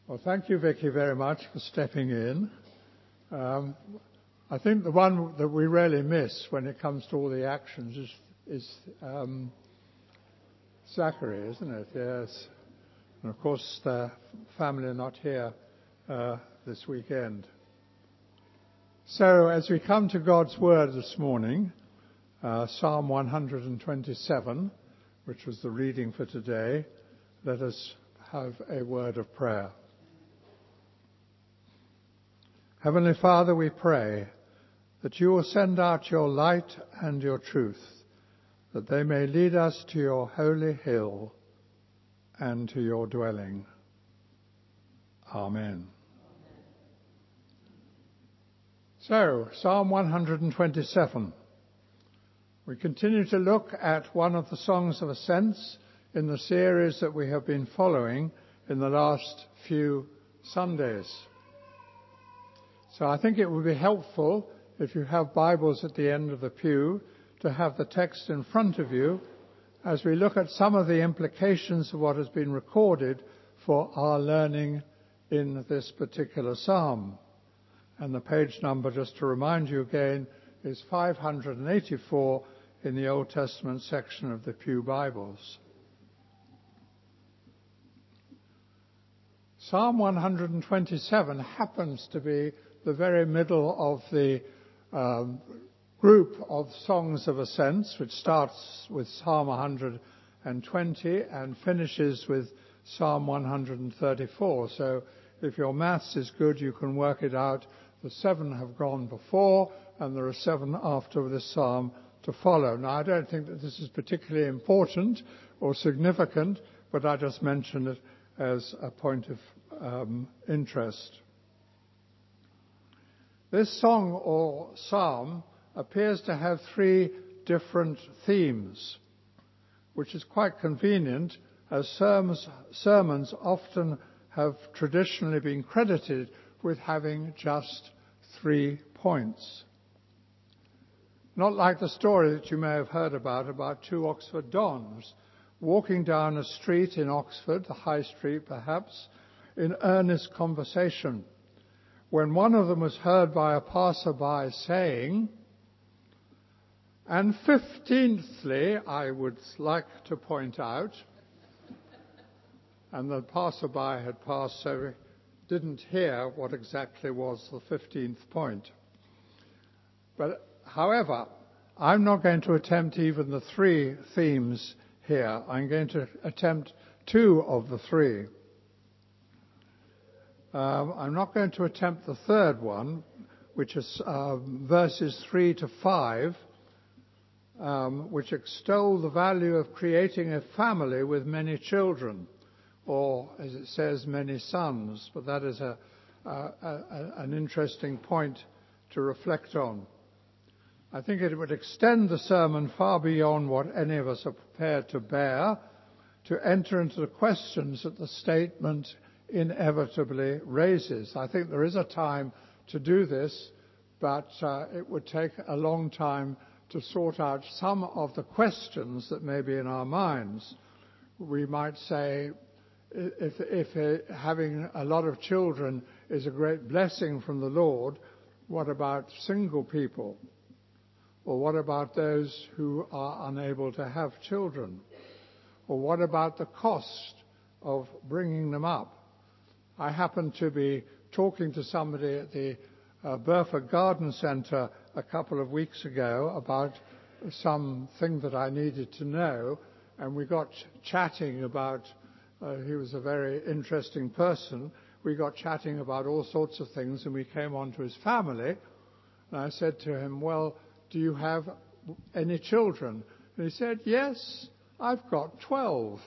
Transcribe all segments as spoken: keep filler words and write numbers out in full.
Well, thank you, Vicky, very much for stepping in. Um, I think the one that we really miss when it comes to all the actions is, is um, Zachary, isn't it? Yes. And of course, the family are not here uh, this weekend. So, as we come to God's Word this morning, uh, Psalm one hundred twenty-seven, which was the reading for today, let us have a word of prayer. Heavenly Father, we pray that you will send out your light and your truth, that they may lead us to your holy hill and to your dwelling. Amen. So, Psalm one hundred twenty-seven. We continue to look at one of the songs of ascents in the series that we have been following in the last few Sundays. So I think it would be helpful, if you have Bibles at the end of the pew, to have the text in front of you as we look at some of the implications of what has been recorded for our learning in this particular psalm. And the page number, just to remind you again, is five hundred eighty-four in the Old Testament section of the Pew Bibles. Psalm one hundred twenty-seven happens to be the very middle of the um, group of songs of ascents, which starts with Psalm one hundred twenty and finishes with Psalm one hundred thirty-four. So if your maths is good, you can work it out. The seven have gone before, and there are seven after this psalm to follow. Now, I don't think that this is particularly important or significant, but I just mention it as a point of um, interest. This song or psalm appears to have three different themes, which is quite convenient, as sermons, sermons often have traditionally been credited with having just three points. Not like the story that you may have heard about, about two Oxford dons walking down a street in Oxford, the High Street perhaps, in earnest conversation, when one of them was heard by a passerby saying, and fifteenthly, I would like to point out, and the passerby had passed, so he didn't hear what exactly was the fifteenth point. But, however, I'm not going to attempt even the three themes here. I'm going to attempt two of the three. Um, I'm not going to attempt the third one, which is uh, verses three to five, um, which extol the value of creating a family with many children, or, as it says, many sons. But that is a, a, a, an interesting point to reflect on. I think it would extend the sermon far beyond what any of us are prepared to bear, to enter into the questions that the statement inevitably raises. I think there is a time to do this, but uh, it would take a long time to sort out some of the questions that may be in our minds. We might say, if, if uh, having a lot of children is a great blessing from the Lord, what about single people? Or what about those who are unable to have children? Or what about the cost of bringing them up? I happened to be talking to somebody at the uh, Burford Garden Centre a couple of weeks ago about something that I needed to know, and we got ch- chatting about, uh, he was a very interesting person, we got chatting about all sorts of things, and we came on to his family, and I said to him, well, do you have any children? And he said, yes, I've got twelve.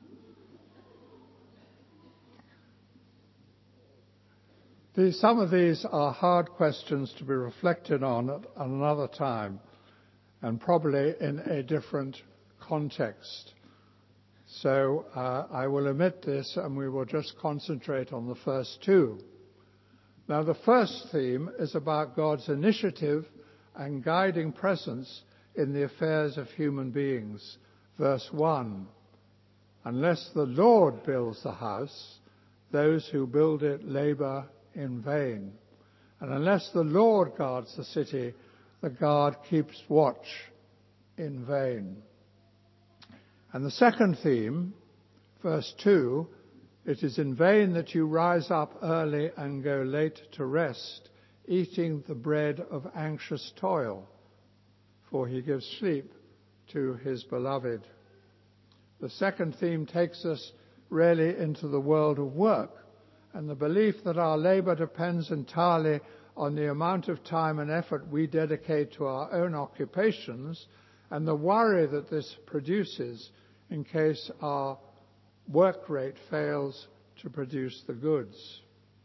These, some of these are hard questions to be reflected on at another time, and probably in a different context. So uh, I will omit this, and we will just concentrate on the first two. Now, the first theme is about God's initiative and guiding presence in the affairs of human beings. Verse one, unless the Lord builds the house, those who build it labor in vain. And unless the Lord guards the city, the guard keeps watch in vain. And the second theme, verse two, it is in vain that you rise up early and go late to rest, eating the bread of anxious toil, for he gives sleep to his beloved. The second theme takes us really into the world of work, and the belief that our labor depends entirely on the amount of time and effort we dedicate to our own occupations, and the worry that this produces in case our work rate fails to produce the goods.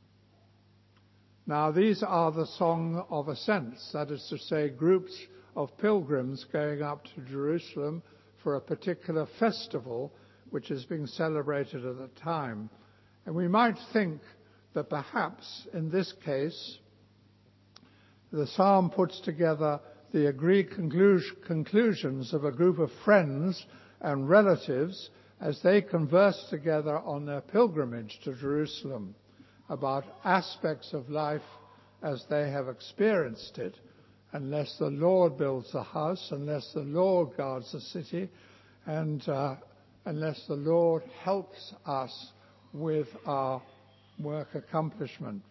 Now, these are the Song of Ascents, that is to say, groups of pilgrims going up to Jerusalem for a particular festival which is being celebrated at the time. And we might think that perhaps in this case the psalm puts together the agreed conclu- conclusions of a group of friends and relatives as they converse together on their pilgrimage to Jerusalem about aspects of life as they have experienced it. Unless the Lord builds the house, unless the Lord guards the city, and uh, unless the Lord helps us with our work accomplishment.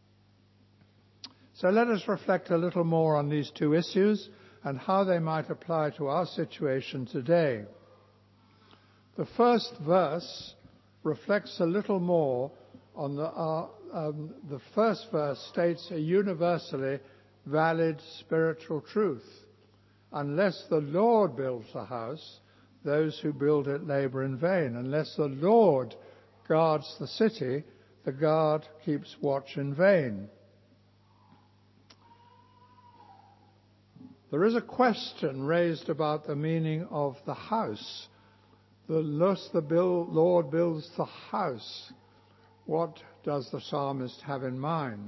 So let us reflect a little more on these two issues and how they might apply to our situation today. The first verse reflects a little more on the, uh, um, the first verse states a universally valid spiritual truth. Unless the Lord builds the house, those who build it labor in vain. Unless the Lord guards the city, the guard keeps watch in vain. There is a question raised about the meaning of the house. Unless the Lord builds the house, what does the psalmist have in mind?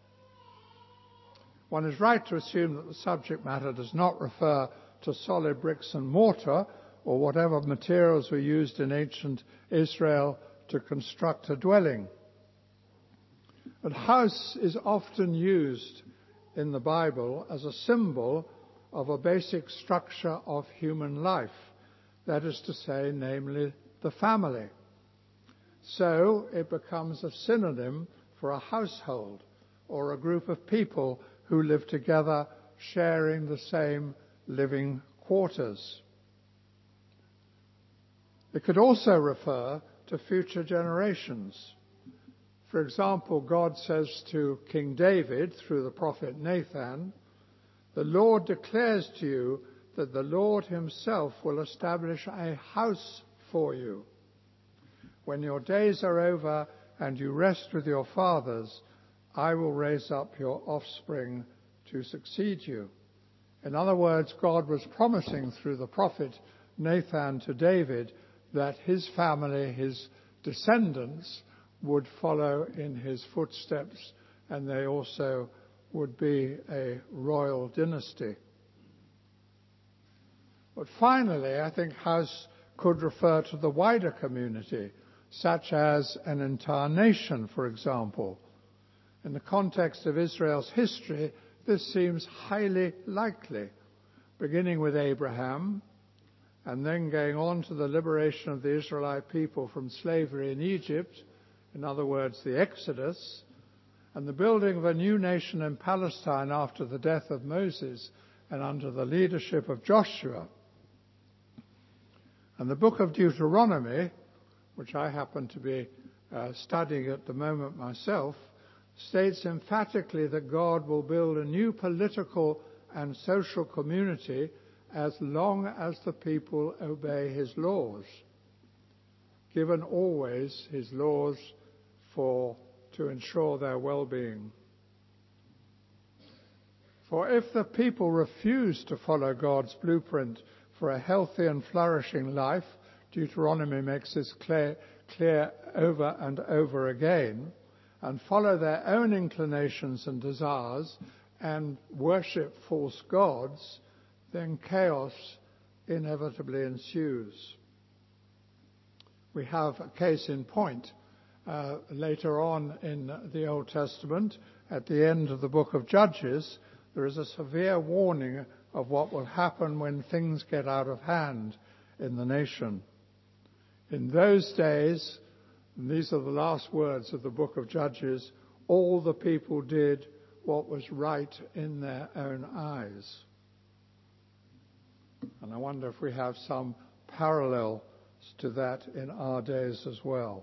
One is right to assume that the subject matter does not refer to solid bricks and mortar or whatever materials were used in ancient Israel to construct a dwelling. But house is often used in the Bible as a symbol of a basic structure of human life, that is to say, namely, the family. So it becomes a synonym for a household or a group of people who live together sharing the same living quarters. It could also refer to future generations. For example, God says to King David through the prophet Nathan, "The Lord declares to you that the Lord himself will establish a house for you. When your days are over and you rest with your fathers, I will raise up your offspring to succeed you." In other words, God was promising through the prophet Nathan to David that his family, his descendants, would follow in his footsteps, and they also would be a royal dynasty. But finally, I think house could refer to the wider community, such as an entire nation, for example. In the context of Israel's history, this seems highly likely, beginning with Abraham and then going on to the liberation of the Israelite people from slavery in Egypt, in other words, the Exodus, and the building of a new nation in Palestine after the death of Moses and under the leadership of Joshua. And the book of Deuteronomy, which I happen to be uh, studying at the moment myself, states emphatically that God will build a new political and social community as long as the people obey his laws, given always his laws for to ensure their well-being. For if the people refuse to follow God's blueprint for a healthy and flourishing life, Deuteronomy makes this clear, clear over and over again, and follow their own inclinations and desires and worship false gods, then chaos inevitably ensues. We have a case in point uh, later on in the Old Testament, at the end of the book of Judges, there is a severe warning of what will happen when things get out of hand in the nation. In those days, and these are the last words of the book of Judges, all the people did what was right in their own eyes. And I wonder if we have some parallel to that in our days as well.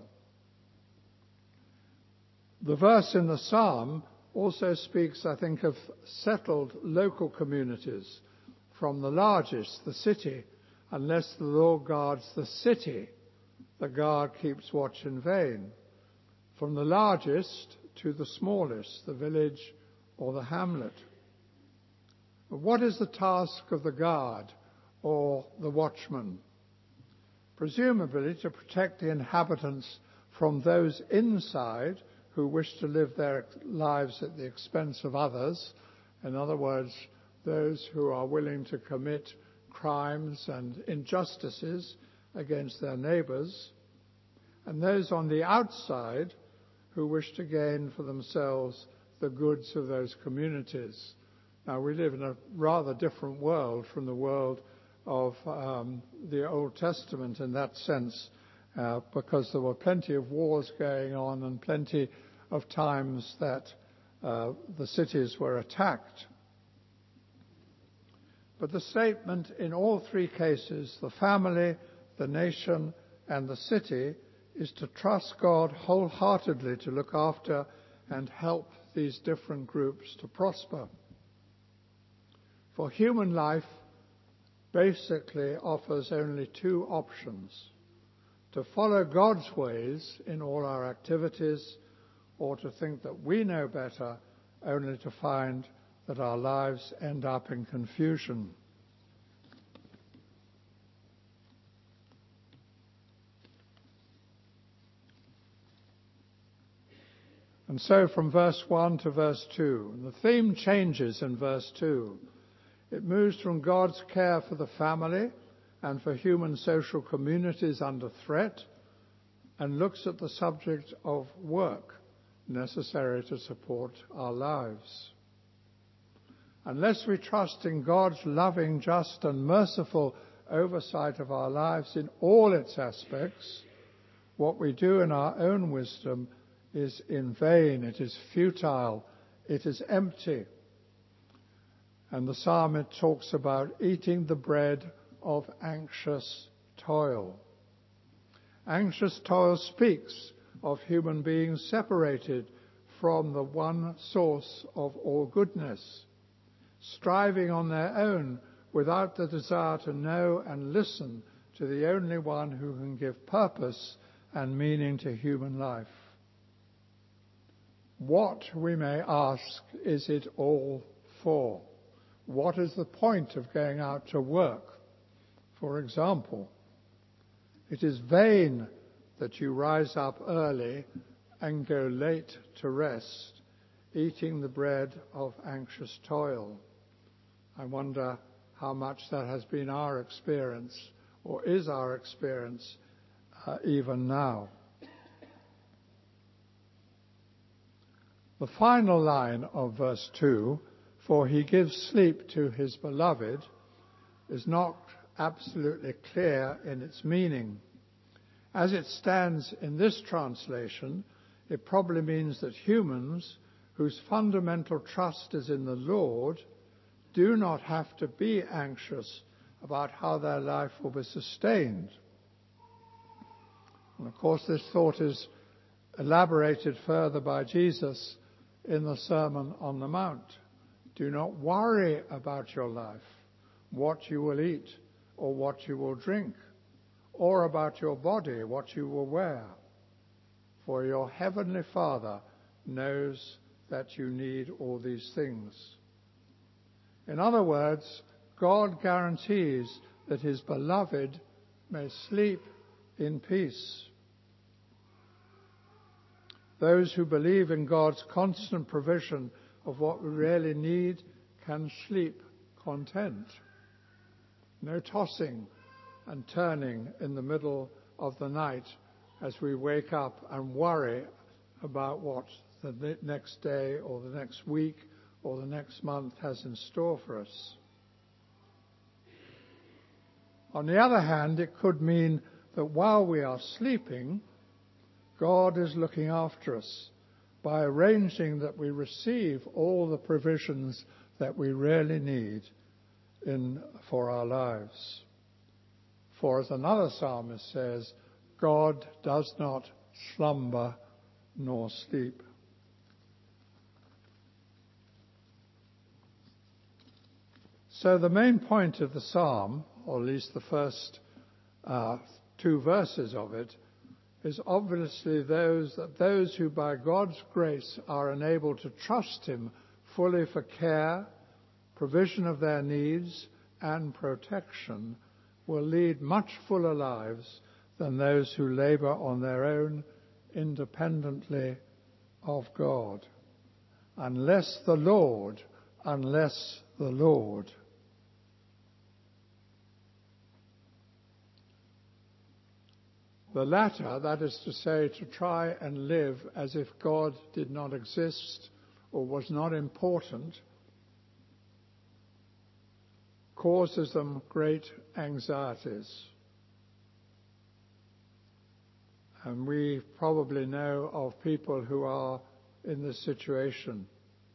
The verse in the psalm also speaks, I think, of settled local communities. From the largest, the city, unless the Lord guards the city, the guard keeps watch in vain. From the largest to the smallest, the village or the hamlet. But what is the task of the guard or the watchman? Presumably to protect the inhabitants from those inside who wish to live their lives at the expense of others. In other words, those who are willing to commit crimes and injustices against their neighbours, and those on the outside who wish to gain for themselves the goods of those communities. Now, we live in a rather different world from the world of um, the Old Testament in that sense, uh, because there were plenty of wars going on and plenty of times that uh, the cities were attacked. But the statement in all three cases, the family, the nation, and the city, is to trust God wholeheartedly to look after and help these different groups to prosper. For human life basically offers only two options: to follow God's ways in all our activities, or to think that we know better, only to find that our lives end up in confusion. And so from verse one to verse two, the theme changes in verse two. It moves from God's care for the family and for human social communities under threat, and looks at the subject of work necessary to support our lives. Unless we trust in God's loving, just and merciful oversight of our lives in all its aspects, what we do in our own wisdom is in vain, it is futile, it is empty. And the psalmist talks about eating the bread of anxious toil. Anxious toil speaks of human beings separated from the one source of all goodness, striving on their own without the desire to know and listen to the only one who can give purpose and meaning to human life. What, we may ask, is it all for? What is the point of going out to work, for example? It is vain that you rise up early and go late to rest, eating the bread of anxious toil. I wonder how much that has been our experience, or is our experience uh, even now. The final line of verse two, for he gives sleep to his beloved, is not absolutely clear in its meaning. As it stands in this translation, it probably means that humans whose fundamental trust is in the Lord do not have to be anxious about how their life will be sustained. And of course, this thought is elaborated further by Jesus in the Sermon on the Mount. Do not worry about your life, what you will eat or what you will drink, or about your body, what you will wear. For your heavenly Father knows that you need all these things. In other words, God guarantees that his beloved may sleep in peace. Those who believe in God's constant provision of what we really need can sleep content. No tossing and turning in the middle of the night as we wake up and worry about what the next day or the next week or the next month has in store for us. On the other hand, it could mean that while we are sleeping, God is looking after us by arranging that we receive all the provisions that we really need in, for our lives. For as another psalmist says, God does not slumber nor sleep. So the main point of the psalm, or at least the first uh, two verses of it, is obviously those that those who by God's grace are enabled to trust him fully for care, provision of their needs, and protection will lead much fuller lives than those who labor on their own independently of God. Unless the Lord, unless the Lord. The latter, that is to say, to try and live as if God did not exist or was not important, causes them great anxieties. And we probably know of people who are in this situation.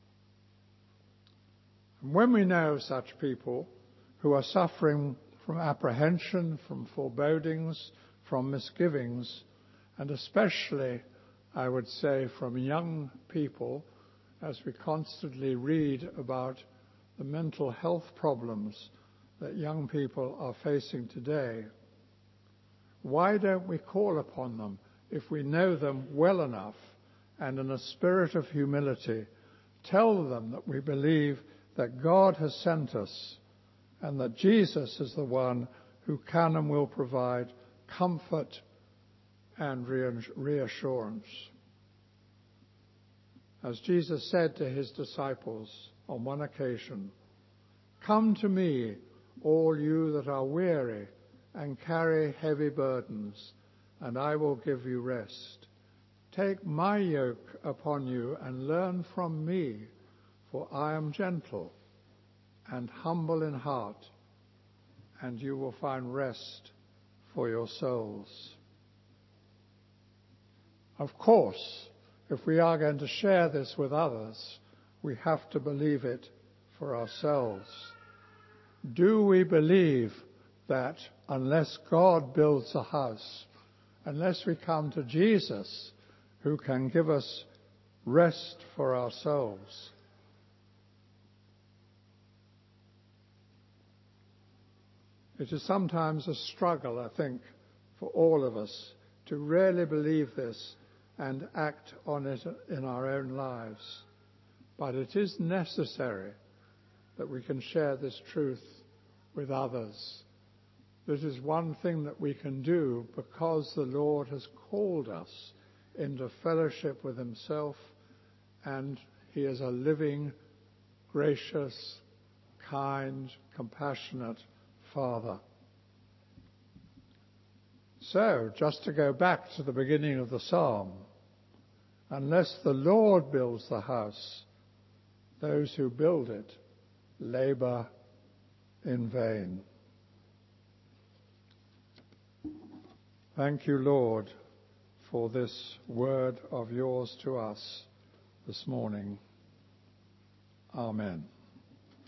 And when we know of such people who are suffering from apprehension, from forebodings, from misgivings, and especially, I would say, from young people, as we constantly read about the mental health problems that young people are facing today, why don't we call upon them if we know them well enough and in a spirit of humility tell them that we believe that God has sent us and that Jesus is the one who can and will provide comfort and reassurance. As Jesus said to his disciples on one occasion, "Come to me, all you that are weary and carry heavy burdens, and I will give you rest. Take my yoke upon you and learn from me, for I am gentle and humble in heart, and you will find rest for your souls." Of course, if we are going to share this with others, we have to believe it for ourselves. Do we believe that unless God builds a house, unless we come to Jesus, who can give us rest for our souls? It is sometimes a struggle, I think, for all of us to really believe this and act on it in our own lives. But it is necessary that we can share this truth with others. This is one thing that we can do because the Lord has called us into fellowship with himself, and he is a living, gracious, kind, compassionate Father. So, just to go back to the beginning of the psalm, unless the Lord builds the house, those who build it labor in vain. Thank you, Lord, for this word of yours to us this morning. Amen.